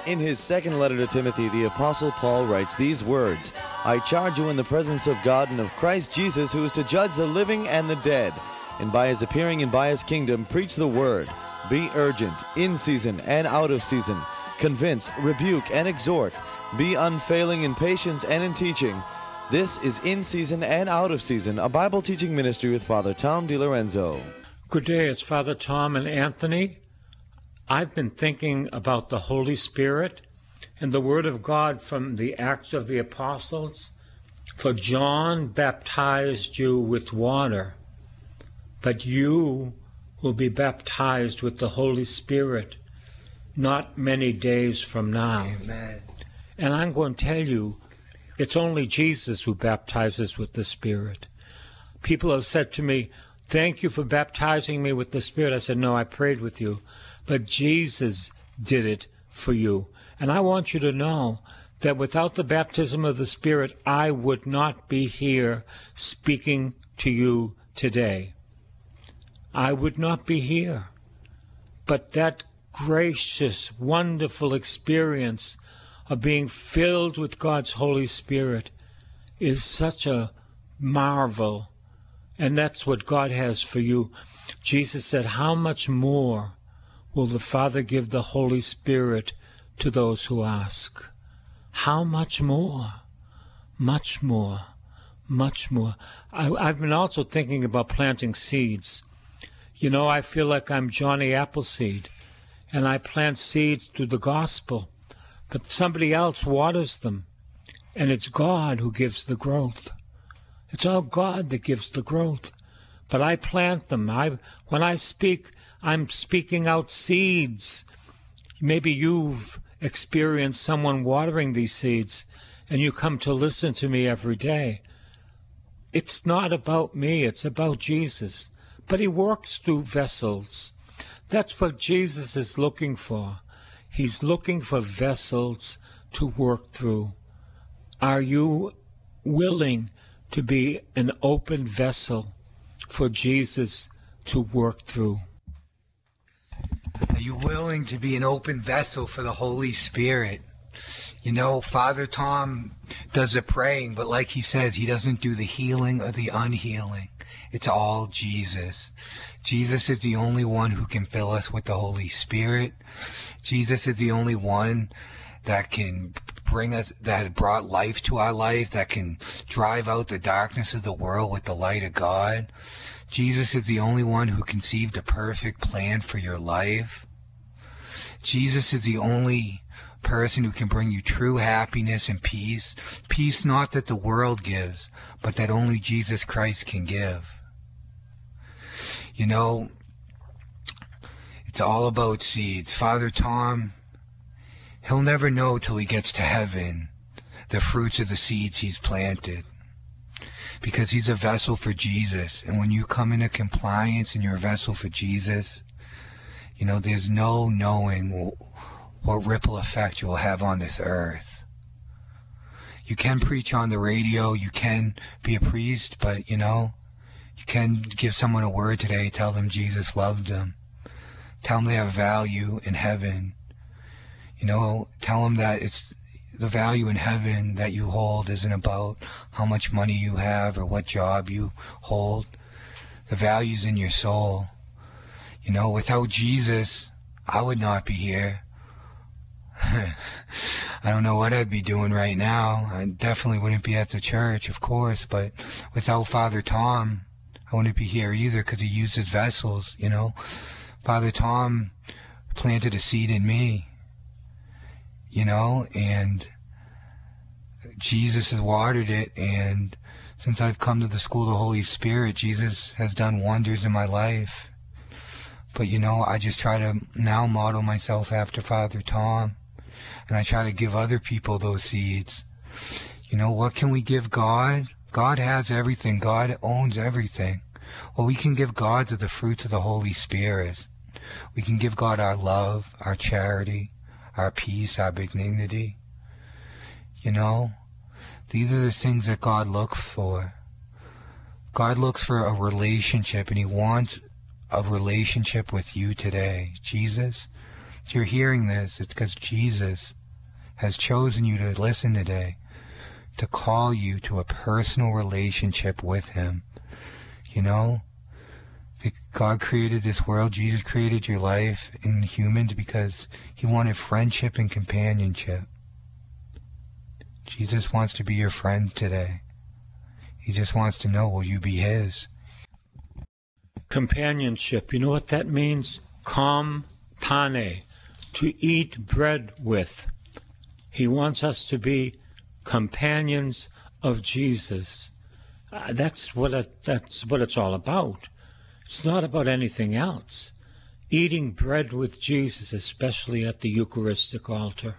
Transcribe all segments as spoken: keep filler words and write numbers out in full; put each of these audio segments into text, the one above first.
In his second letter to Timothy, the Apostle Paul writes these words, I charge you in the presence of God and of Christ Jesus, who is to judge the living and the dead, and by his appearing and by his kingdom, preach the word. Be urgent, in season and out of season. Convince, rebuke, and exhort. Be unfailing in patience and in teaching. This is In Season and Out of Season, a Bible teaching ministry with Father Tom DiLorenzo. Good day, it's Father Tom and Anthony. I've been thinking about the Holy Spirit and the Word of God from the Acts of the Apostles. For John baptized you with water, but you will be baptized with the Holy Spirit not many days from now. Amen. And I'm going to tell you, it's only Jesus who baptizes with the Spirit. People have said to me, thank you for baptizing me with the Spirit. I said, no, I prayed with you. But Jesus did it for you. And I want you to know that without the baptism of the Spirit, I would not be here speaking to you today. I would not be here. But that gracious, wonderful experience of being filled with God's Holy Spirit is such a marvel. And that's what God has for you. Jesus said, how much more will the Father give the Holy Spirit to those who ask? How much more? Much more. Much more. I, I've been also thinking about planting seeds. You know, I feel like I'm Johnny Appleseed, and I plant seeds through the gospel, but somebody else waters them, and it's God who gives the growth. It's all God that gives the growth, but I plant them. I, when I speak, I'm speaking out seeds. Maybe you've experienced someone watering these seeds, and you come to listen to me every day. It's not about me, it's about Jesus. But he works through vessels. That's what Jesus is looking for. He's looking for vessels to work through. Are you willing to be an open vessel for Jesus to work through? Are you willing to be an open vessel for the Holy Spirit? You know, Father Tom does the praying, but like he says, he doesn't do the healing or the unhealing. It's all Jesus. Jesus is the only one who can fill us with the Holy Spirit. Jesus is the only one that can bring us, that brought life to our life, that can drive out the darkness of the world with the light of God. Jesus is the only one who conceived a perfect plan for your life. Jesus is the only person who can bring you true happiness and peace. Peace not that the world gives, but that only Jesus Christ can give. You know, it's all about seeds. Father Tom, he'll never know till he gets to heaven the fruits of the seeds he's planted, because he's a vessel for Jesus. And when you come into compliance and you're a vessel for Jesus, you know, there's no knowing what ripple effect you'll have on this earth. You can preach on the radio, you can be a priest, but, you know, you can give someone a word today, tell them Jesus loved them. Tell them they have value in heaven. You know, tell them that it's the value in heaven that you hold isn't about how much money you have or what job you hold. The value's in your soul. You know, without Jesus, I would not be here. I don't know what I'd be doing right now. I definitely wouldn't be at the church, of course, but without Father Tom, I wouldn't be here either, because he used his vessels, you know. Father Tom planted a seed in me, you know, and Jesus has watered it, and since I've come to the school of the Holy Spirit, Jesus has done wonders in my life. But, you know, I just try to now model myself after Father Tom, and I try to give other people those seeds. You know, what can we give God? God has everything. God owns everything. Well, we can give God to the fruits of the Holy Spirit. We can give God our love, our charity, our peace, our benignity. You know, these are the things that God looks for. God looks for a relationship, and he wants a relationship with you today. Jesus, if you're hearing this, it's because Jesus has chosen you to listen today, to call you to a personal relationship with him. You know, that God created this world, Jesus created your life and humans because he wanted friendship and companionship. Jesus wants to be your friend today. He just wants to know, will you be his? Companionship, you know what that means? Kompane, to eat bread with. He wants us to be companions of Jesus. Uh, that's what it, that's what it's all about. It's not about anything else. Eating bread with Jesus, especially at the Eucharistic altar.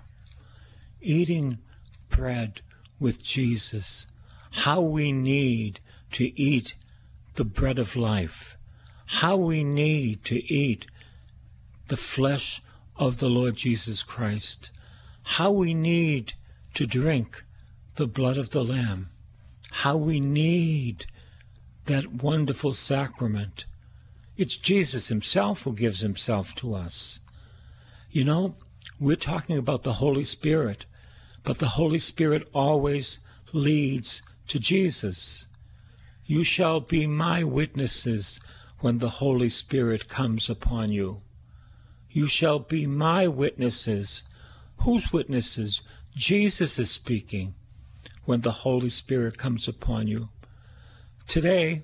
Eating bread with Jesus. How we need to eat the bread of life. How we need to eat the flesh of the Lord Jesus Christ. How we need to drink the blood of the Lamb. How we need that wonderful sacrament. It's Jesus himself who gives himself to us. You know, we're talking about the Holy Spirit, but the Holy Spirit always leads to Jesus. You shall be my witnesses when the Holy Spirit comes upon you. You shall be my witnesses. Whose witnesses? Jesus is speaking when the Holy Spirit comes upon you. Today,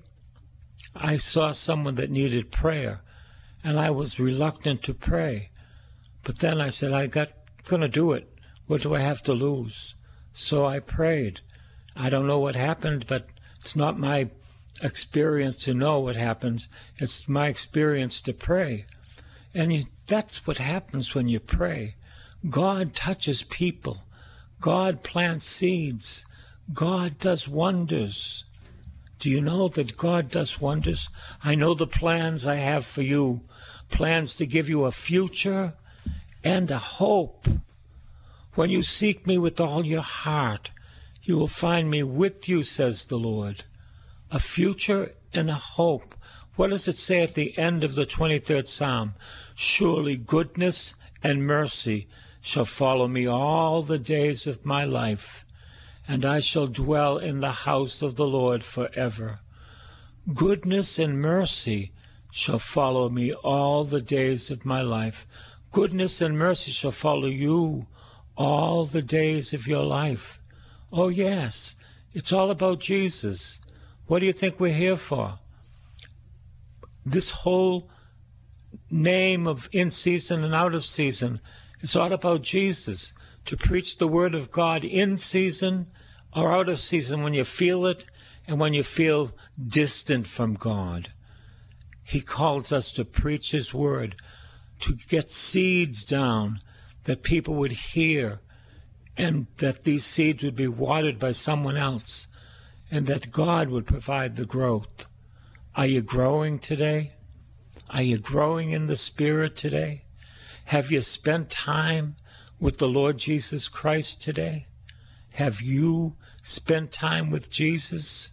I saw someone that needed prayer, and I was reluctant to pray. But then I said, I got gonna do it. What do I have to lose? So I prayed. I don't know what happened, but it's not my experience to know what happens. It's my experience to pray. And you, that's what happens when you pray. God touches people. God plants seeds. God does wonders. Do you know that God does wonders? I know the plans I have for you, plans to give you a future and a hope. When you seek me with all your heart, you will find me with you, says the Lord. A future and a hope. What does it say at the end of the twenty-third Psalm? Surely goodness and mercy shall follow me all the days of my life, and I shall dwell in the house of the Lord forever. Goodness and mercy shall follow me all the days of my life. Goodness and mercy shall follow you all the days of your life. Oh yes, it's all about Jesus. What do you think we're here for? This whole name of in season and out of season is all about Jesus. To preach the word of God in season or out of season, when you feel it and when you feel distant from God. He calls us to preach his word, to get seeds down that people would hear, and that these seeds would be watered by someone else, and that God would provide the growth. Are you growing today? Are you growing in the Spirit today? Have you spent time with the Lord Jesus Christ today? Have you spent time with Jesus?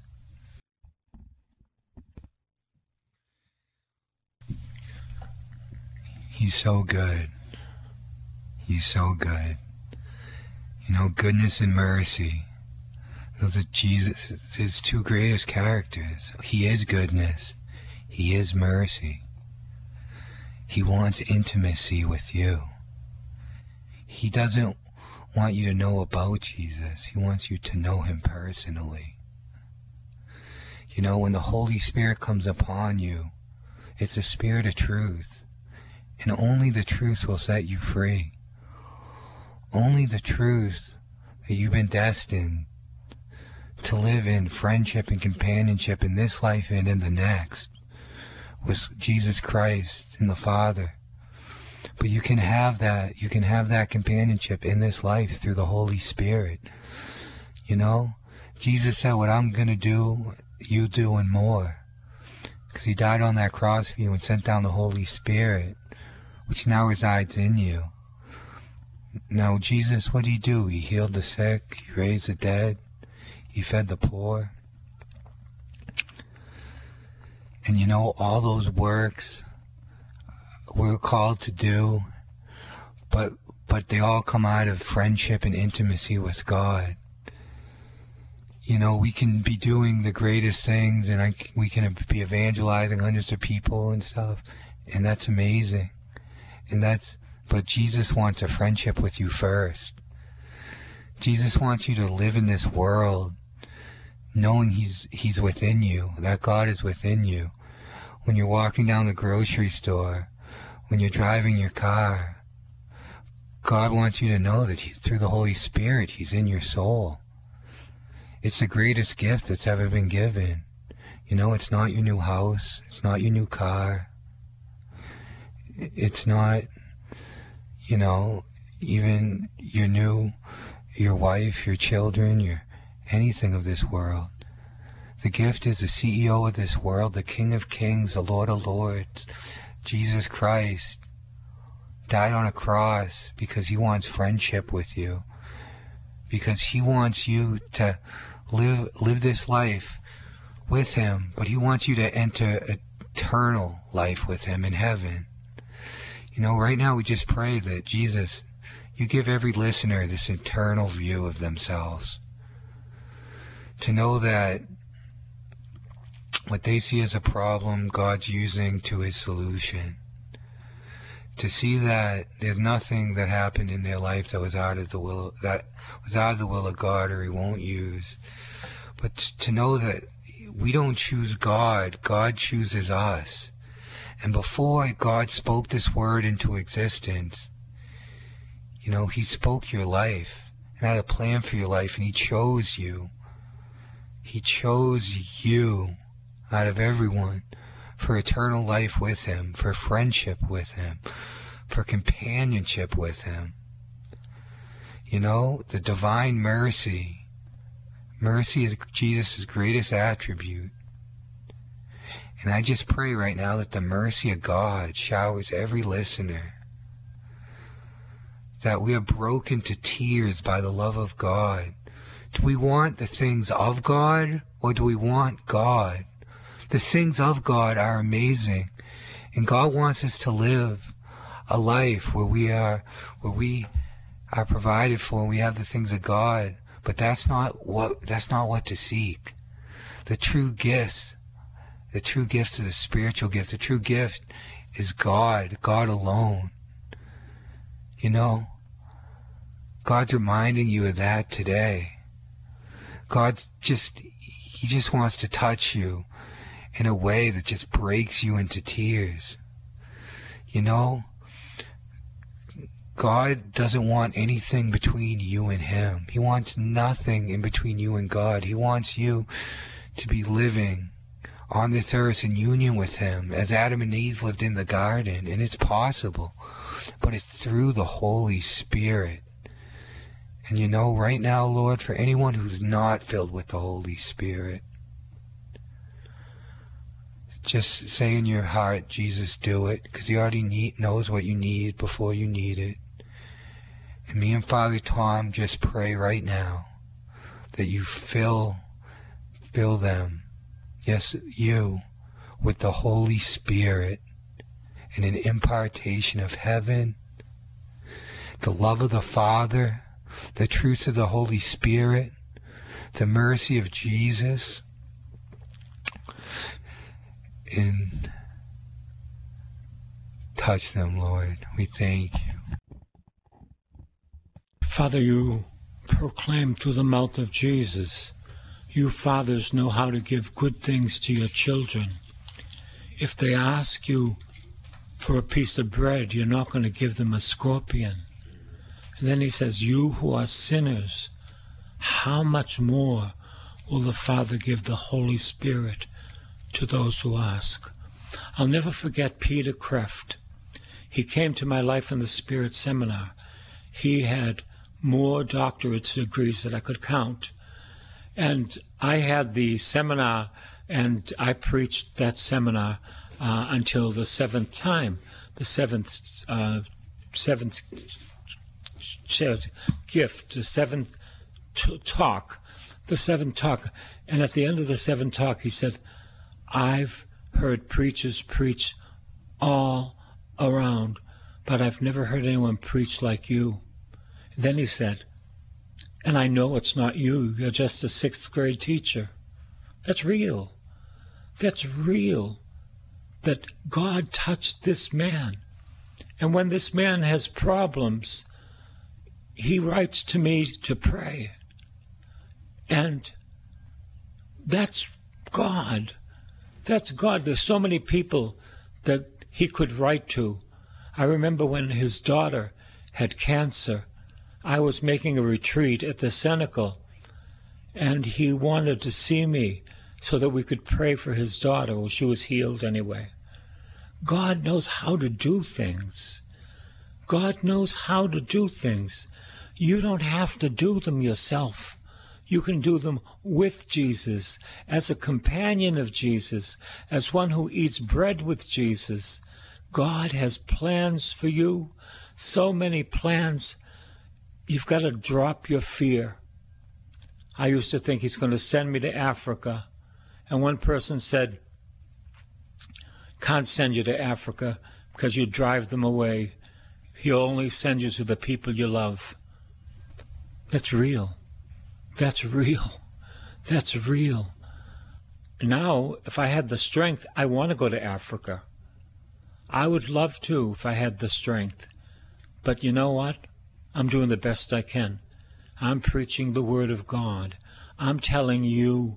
He's so good. He's so good. You know, goodness and mercy. Those are Jesus, his two greatest characters. He is goodness. He is mercy. He wants intimacy with you. He doesn't want you to know about Jesus. He wants you to know him personally. You know, when the Holy Spirit comes upon you, it's a spirit of truth. And only the truth will set you free. Only the truth that you've been destined to live in friendship and companionship in this life and in the next with Jesus Christ and the Father. But you can have that, you can have that companionship in this life through the Holy Spirit. You know, Jesus said, what I'm going to do, you do and more. Because he died on that cross for you and sent down the Holy Spirit, which now resides in you. Now, Jesus, what did he do? He healed the sick, he raised the dead, he fed the poor. And you know, all those works we're called to do, but but they all come out of friendship and intimacy with God. You know, we can be doing the greatest things, and I, we can be evangelizing hundreds of people and stuff, and that's amazing. And that's, but Jesus wants a friendship with you first. Jesus wants you to live in this world knowing he's he's within you, that God is within you. When you're walking down the grocery store, when you're driving your car, God wants you to know that he, through the Holy Spirit, he's in your soul. It's the greatest gift that's ever been given. You know, it's not your new house. It's not your new car. It's not, you know, even your new, your wife, your children, your anything of this world. The gift is the C E O of this world, the King of Kings, the Lord of Lords, Jesus Christ, died on a cross because he wants friendship with you, because he wants you to live live this life with him, but he wants you to enter eternal life with him in heaven. You know, right now we just pray that Jesus, you give every listener this eternal view of themselves, to know that what they see as a problem, God's using to his solution. To see that there's nothing that happened in their life that was out of the will of, that was out of the will of God, or he won't use. But to know that we don't choose God, God chooses us. And before God spoke this word into existence, you know, he spoke your life and had a plan for your life, and he chose you. He chose you out of everyone for eternal life with him, for friendship with him, for companionship with him. You know, the divine mercy. Mercy is Jesus' greatest attribute. And I just pray right now that the mercy of God showers every listener, that we are broken to tears by the love of God. Do we want the things of God, or do we want God? The things of God are amazing, and God wants us to live a life where we are, where we are provided for, and we have the things of God. But that's not what that's not what to seek. The true gifts, the true gifts of the spiritual gift, the true gift is God, God alone. You know, God's reminding you of that today. God's just, he just wants to touch you in a way that just breaks you into tears. You know, God doesn't want anything between you and him. He wants nothing in between you and God. He wants you to be living on this earth in union with him, as Adam and Eve lived in the garden. And it's possible, but it's through the Holy Spirit. And you know, right now, Lord, for anyone who's not filled with the Holy Spirit, just say in your heart, Jesus, do it, because he already need, knows what you need before you need it. And me and Father Tom just pray right now that you fill, fill them, yes, you, with the Holy Spirit and an impartation of heaven, the love of the Father, the truth of the Holy Spirit, the mercy of Jesus, and touch them, Lord. We thank you. Father, you proclaim through the mouth of Jesus, you fathers know how to give good things to your children. If they ask you for a piece of bread, you're not going to give them a scorpion. And then he says, you who are sinners, how much more will the Father give the Holy Spirit to those who ask? I'll never forget Peter Kreft. He came to my Life in the Spirit seminar. He had more doctorate degrees than I could count. And I had the seminar, and I preached that seminar uh, until the seventh time, the seventh, uh, seventh gift, the seventh t- talk, the seventh talk. And at the end of the seventh talk, he said, I've heard preachers preach all around, but I've never heard anyone preach like you. Then he said, and I know it's not you. You're just a sixth grade teacher. That's real. That's real. That God touched this man. And when this man has problems, he writes to me to pray. And that's God. That's God. There's so many people that he could write to. I remember when his daughter had cancer, I was making a retreat at the Cenacle, and he wanted to see me so that we could pray for his daughter. Well, she was healed anyway. God knows how to do things. God knows how to do things. You don't have to do them yourself. You can do them with Jesus, as a companion of Jesus, as one who eats bread with Jesus. God has plans for you, so many plans. You've got to drop your fear. I used to think he's going to send me to Africa. And one person said, can't send you to Africa because you drive them away. He'll only send you to the people you love. That's real. That's real. That's real. Now, if I had the strength, I want to go to Africa. I would love to if I had the strength. But you know what? I'm doing the best I can. I'm preaching the Word of God. I'm telling you,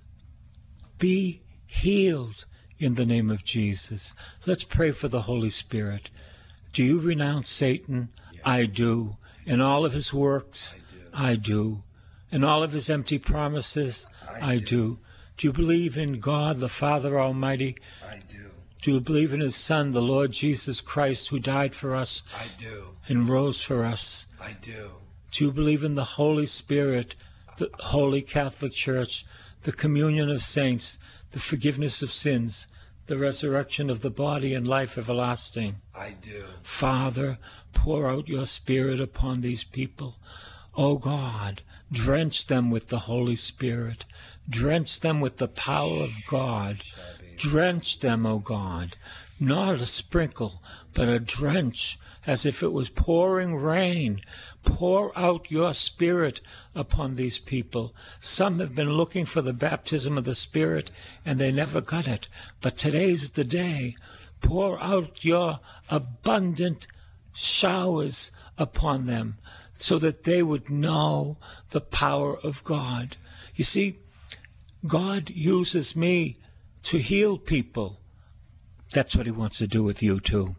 be healed in the name of Jesus. Let's pray for the Holy Spirit. Do you renounce Satan? Yeah. I do. In all of his works? I do. I do. In all of his empty promises? I, I do. do. Do you believe in God, the Father Almighty? I do. Do you believe in his Son, the Lord Jesus Christ, who died for us? I do. And rose for us? I do. Do you believe in the Holy Spirit, the Holy Catholic Church, the communion of saints, the forgiveness of sins, the resurrection of the body and life everlasting? I do. Father, pour out your Spirit upon these people. O God, drench them with the Holy Spirit. Drench them with the power of God. Drench them, O God, not a sprinkle, but a drench, as if it was pouring rain. Pour out your Spirit upon these people. Some have been looking for the baptism of the Spirit, and they never got it. But today's the day. Pour out your abundant showers upon them, so that they would know the power of God. You see, God uses me to heal people. That's what he wants to do with you too.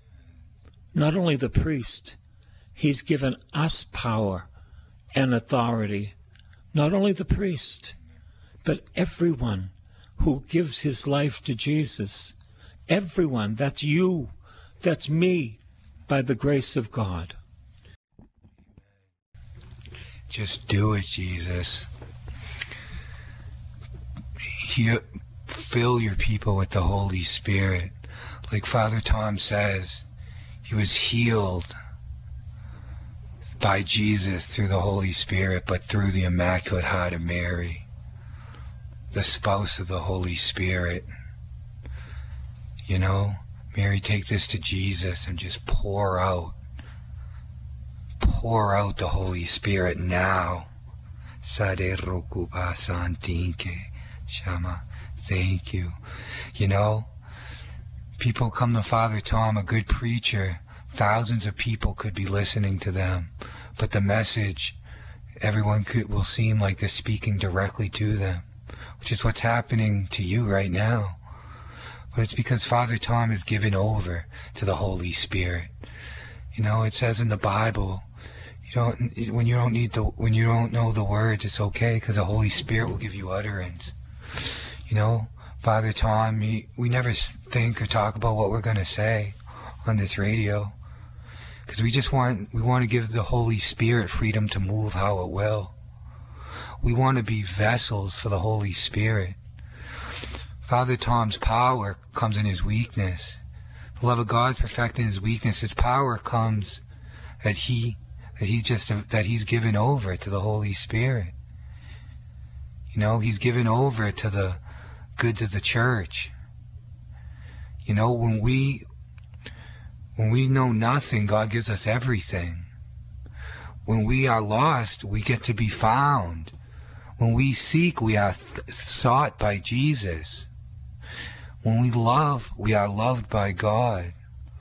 Not only the priest, he's given us power and authority. Not only the priest, but everyone who gives his life to Jesus. Everyone. That's you. That's me, by the grace of God. Just do it, Jesus. Here, fill your people with the Holy Spirit. Like Father Tom says, he was healed by Jesus through the Holy Spirit, but through the Immaculate Heart of Mary, the spouse of the Holy Spirit. You know, Mary, take this to Jesus and just pour out. Pour out the Holy Spirit now. Shama, thank you. You know, people come to Father Tom, a good preacher. Thousands of people could be listening to them. But the message, everyone could, will seem like they're speaking directly to them, which is what's happening to you right now. But it's because Father Tom is given over to the Holy Spirit. You know, it says in the Bible, you don't, when you don't need the, when you don't know the words, it's okay, because the Holy Spirit will give you utterance. You know, Father Tom, he, we never think or talk about what we're going to say on this radio, because we just want, we want to give the Holy Spirit freedom to move how it will. We want to be vessels for the Holy Spirit. Father Tom's power comes in his weakness. The love of God is perfected in his weakness. His power comes that he, that he just, that he's given over to the Holy Spirit. You know, he's given over to the good of the church. You know, when we, When we know nothing, God gives us everything. When we are lost, we get to be found. When we seek, we are th- sought by Jesus. When we love, we are loved by God.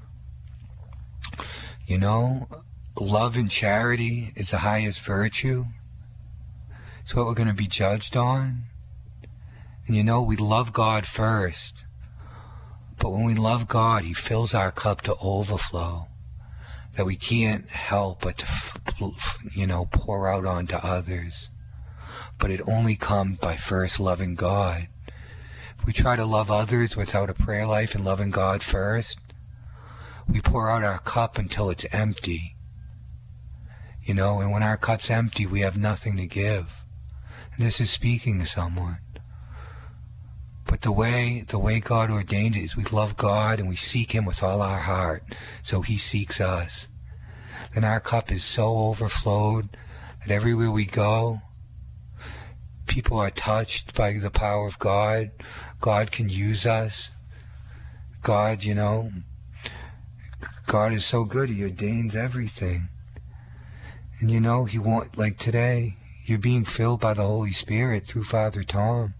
You know, love and charity is the highest virtue. It's what we're going to be judged on. And you know, we love God first. But when we love God, He fills our cup to overflow, that we can't help but to, you know, pour out onto others. But it only comes by first loving God. If we try to love others without a prayer life and loving God first, we pour out our cup until it's empty. You know, and when our cup's empty, we have nothing to give. And this is speaking to someone. But the way the way God ordained it is we love God and we seek Him with all our heart, so He seeks us. Then our cup is so overflowed that everywhere we go, people are touched by the power of God. God can use us. God, you know, God is so good, He ordains everything. And you know, He won't, like today, you're being filled by the Holy Spirit through Father Tom.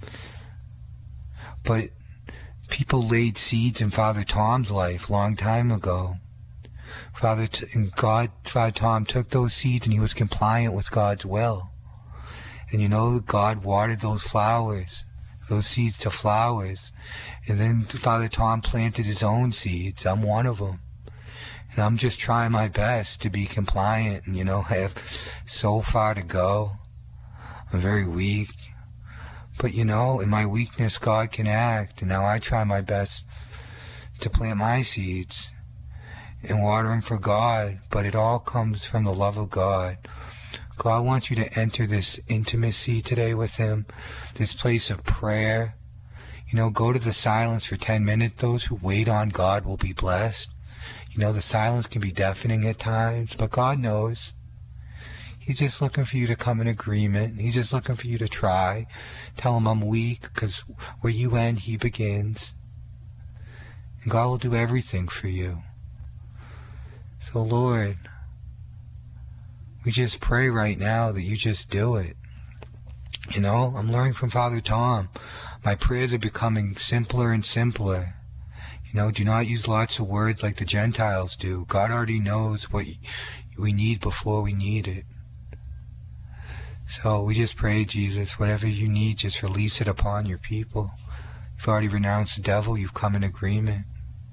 But people laid seeds in Father Tom's life long time ago. Father T- and God, Father Tom took those seeds and he was compliant with God's will. And you know, God watered those flowers, those seeds to flowers. And then Father Tom planted his own seeds. I'm one of them. And I'm just trying my best to be compliant. And you know, I have so far to go. I'm very weak. But you know, in my weakness, God can act. And now I try my best to plant my seeds and water them for God. But it all comes from the love of God. God wants you to enter this intimacy today with Him, this place of prayer. You know, go to the silence for ten minutes. Those who wait on God will be blessed. You know, the silence can be deafening at times, but God knows. He's just looking for you to come in agreement. He's just looking for you to try. Tell Him I'm weak, because where you end, He begins. And God will do everything for you. So Lord, we just pray right now that you just do it. You know, I'm learning from Father Tom. My prayers are becoming simpler and simpler. You know, do not use lots of words like the Gentiles do. God already knows what we need before we need it. So we just pray, Jesus, whatever you need, just release it upon your people. You've already renounced the devil. You've come in agreement.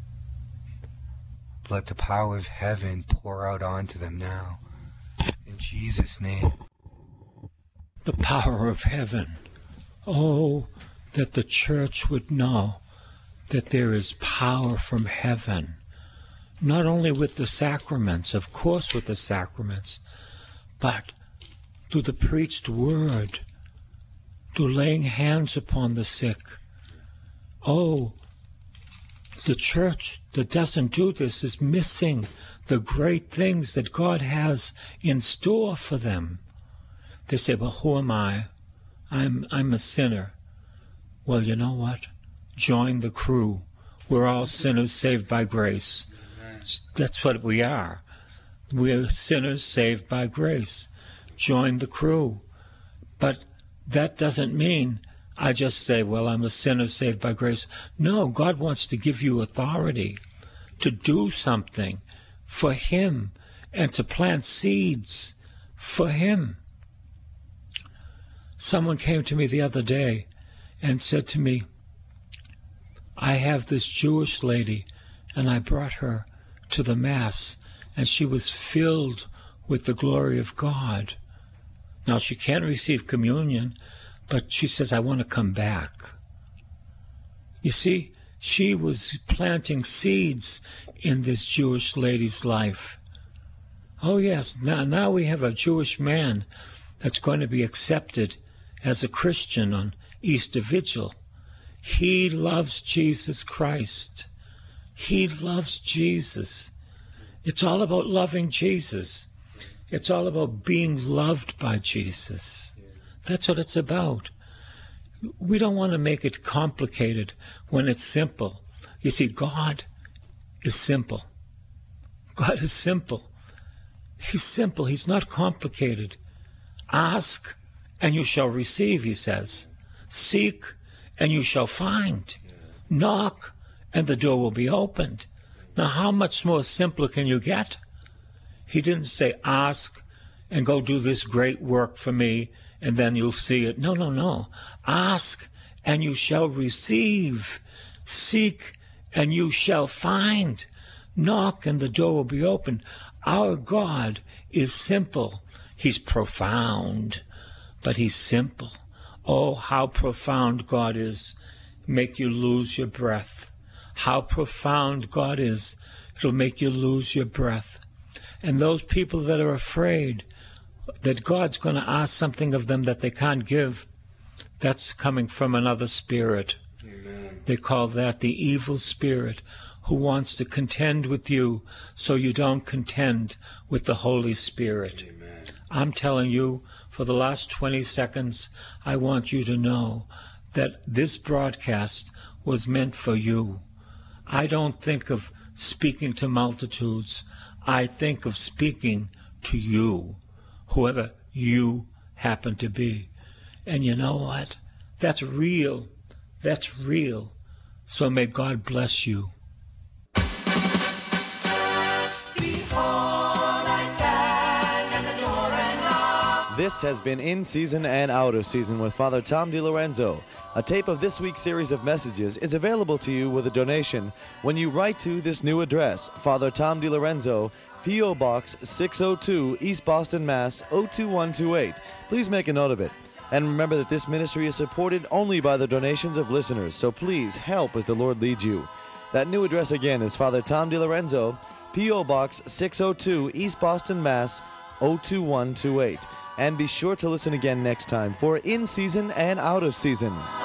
Let the power of heaven pour out onto them now. In Jesus' name. The power of heaven. Oh, that the church would know that there is power from heaven. Not only with the sacraments, of course with the sacraments, but through the preached word, through laying hands upon the sick. Oh, the church that doesn't do this is missing the great things that God has in store for them. They say, well, who am I? I'm, I'm a sinner. Well, you know what? Join the crew. We're all sinners saved by grace. That's what we are. We're sinners saved by grace. Join the crew. But that doesn't mean I just say, well, I'm a sinner saved by grace. No, God wants to give you authority to do something for Him and to plant seeds for Him. Someone came to me the other day and said to me, I have this Jewish lady, and I brought her to the Mass, and she was filled with the glory of God. Now, she can't receive communion, but she says, I want to come back. You see, she was planting seeds in this Jewish lady's life. Oh, yes, now, now we have a Jewish man that's going to be accepted as a Christian on Easter Vigil. He loves Jesus Christ. He loves Jesus. It's all about loving Jesus. It's all about being loved by Jesus. That's what it's about. We don't want to make it complicated when it's simple. You see, God is simple. God is simple. He's simple. He's not complicated. Ask, and you shall receive, he says. Seek, and you shall find. Knock, and the door will be opened. Now, how much more simpler can you get? He didn't say, ask, and go do this great work for me, and then you'll see it. No, no, no. Ask, and you shall receive. Seek, and you shall find. Knock, and the door will be opened. Our God is simple. He's profound, but he's simple. Oh, how profound God is. Make you lose your breath. How profound God is. It'll make you lose your breath. And those people that are afraid that God's going to ask something of them that they can't give, that's coming from another spirit. Amen. They call that the evil spirit, who wants to contend with you so you don't contend with the Holy Spirit. Amen. I'm telling you, for the last twenty seconds, I want you to know that this broadcast was meant for you. I don't think of speaking to multitudes. I think of speaking to you, whoever you happen to be. And you know what? That's real. That's real. So may God bless you. This has been In Season and Out of Season with Father Tom DiLorenzo. A tape of this week's series of messages is available to you with a donation when you write to this new address, Father Tom DiLorenzo, P O. Box six oh two, East Boston, Mass. oh two one two eight. Please make a note of it. And remember that this ministry is supported only by the donations of listeners, so please help as the Lord leads you. That new address again is Father Tom DiLorenzo, P O. Box six oh two, East Boston, Mass. oh two one two eight. And be sure to listen again next time for In Season and Out of Season.